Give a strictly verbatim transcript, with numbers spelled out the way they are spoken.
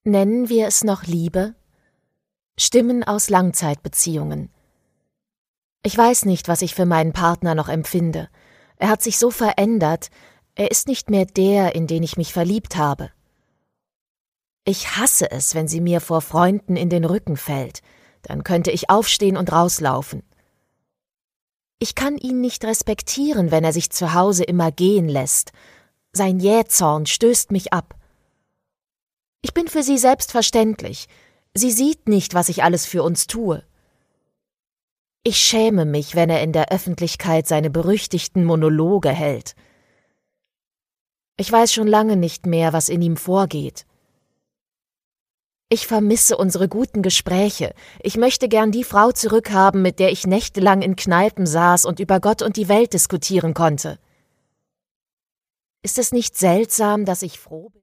Nennen wir es noch Liebe? Stimmen aus Langzeitbeziehungen. Ich weiß nicht, was ich für meinen Partner noch empfinde. Er hat sich so verändert, er ist nicht mehr der, in den ich mich verliebt habe. Ich hasse es, wenn sie mir vor Freunden in den Rücken fällt. Dann könnte ich aufstehen und rauslaufen. Ich kann ihn nicht respektieren, wenn er sich zu Hause immer gehen lässt. Sein Jähzorn stößt mich ab. Ich bin für sie selbstverständlich. Sie sieht nicht, was ich alles für uns tue. Ich schäme mich, wenn er in der Öffentlichkeit seine berüchtigten Monologe hält. Ich weiß schon lange nicht mehr, was in ihm vorgeht. Ich vermisse unsere guten Gespräche. Ich möchte gern die Frau zurückhaben, mit der ich nächtelang in Kneipen saß und über Gott und die Welt diskutieren konnte. Ist es nicht seltsam, dass ich froh bin?